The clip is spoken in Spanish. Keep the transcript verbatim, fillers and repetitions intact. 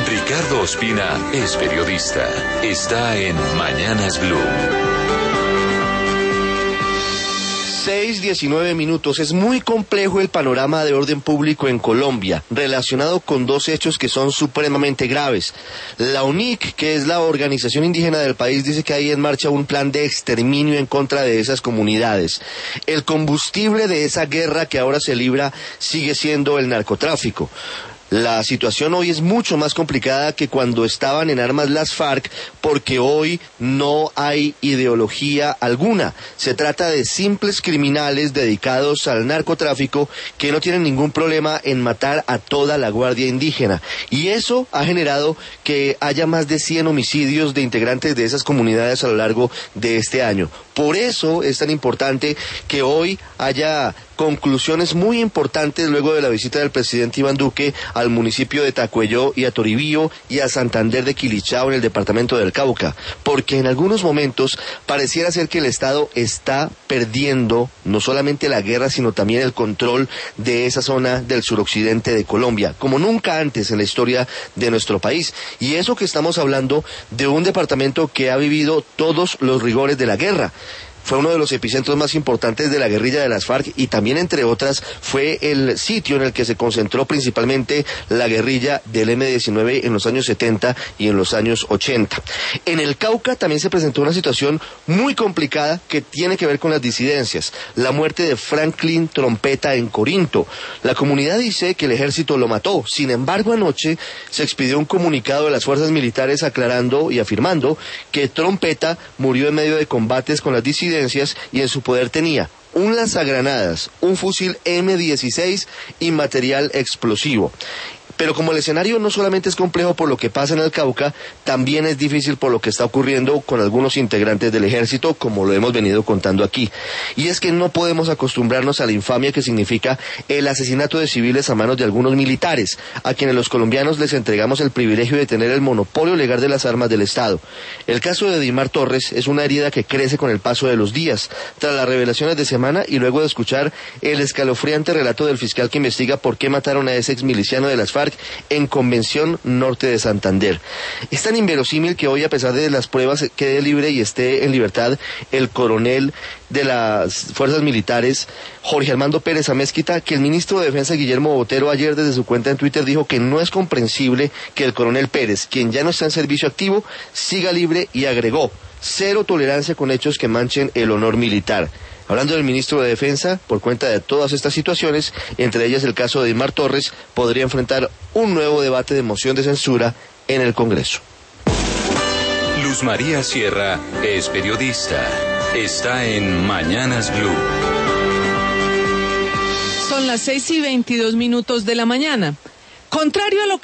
Ricardo Ospina es periodista. Está en Mañanas Blue. seis diecinueve minutos. Es muy complejo el panorama de orden público en Colombia, relacionado con dos hechos que son supremamente graves. La U N I C, que es la organización indígena del país, dice que hay en marcha un plan de exterminio en contra de esas comunidades. El combustible de esa guerra que ahora se libra sigue siendo el narcotráfico. La situación hoy es mucho más complicada que cuando estaban en armas las FARC, porque hoy no hay ideología alguna. Se trata de simples criminales dedicados al narcotráfico que no tienen ningún problema en matar a toda la guardia indígena. Y eso ha generado que haya más de cien homicidios de integrantes de esas comunidades a lo largo de este año. Por eso es tan importante que hoy haya conclusiones muy importantes luego de la visita del presidente Iván Duque al municipio de Tacuelló y a Toribío y a Santander de Quilichao en el departamento del Cauca, porque en algunos momentos pareciera ser que el Estado está perdiendo no solamente la guerra, sino también el control de esa zona del suroccidente de Colombia, como nunca antes en la historia de nuestro país. Y eso que estamos hablando de un departamento que ha vivido todos los rigores de la guerra. Fue uno de los epicentros más importantes de la guerrilla de las FARC y también, entre otras, fue el sitio en el que se concentró principalmente la guerrilla del eme diecinueve en los años setenta y en los años ochenta. En el Cauca también se presentó una situación muy complicada que tiene que ver con las disidencias. La muerte de Franklin Trompeta en Corinto. La comunidad dice que el ejército lo mató. Sin embargo, anoche se expidió un comunicado de las fuerzas militares aclarando y afirmando que Trompeta murió en medio de combates con las disidencias y en su poder tenía un lanzagranadas, un fusil eme dieciséis y material explosivo. Pero como el escenario no solamente es complejo por lo que pasa en el Cauca, también es difícil por lo que está ocurriendo con algunos integrantes del ejército, como lo hemos venido contando aquí. Y es que no podemos acostumbrarnos a la infamia que significa el asesinato de civiles a manos de algunos militares, a quienes los colombianos les entregamos el privilegio de tener el monopolio legal de las armas del Estado. El caso de Dimar Torres es una herida que crece con el paso de los días, tras las revelaciones de semana y luego de escuchar el escalofriante relato del fiscal que investiga por qué mataron a ese exmiliciano de las FARC en Convención Norte de Santander. Es tan inverosímil que hoy, a pesar de las pruebas, quede libre y esté en libertad el coronel de las fuerzas militares, Jorge Armando Pérez Amézquita, que el ministro de Defensa, Guillermo Botero, ayer desde su cuenta en Twitter dijo que no es comprensible que el coronel Pérez, quien ya no está en servicio activo, siga libre, y agregó: cero tolerancia con hechos que manchen el honor militar. Hablando del ministro de Defensa, por cuenta de todas estas situaciones, entre ellas el caso de Dimar Torres, podría enfrentar un nuevo debate de moción de censura en el Congreso. Luz María Sierra es periodista. Está en Mañanas Blue. Son las seis y veintidós minutos de la mañana. Contrario a lo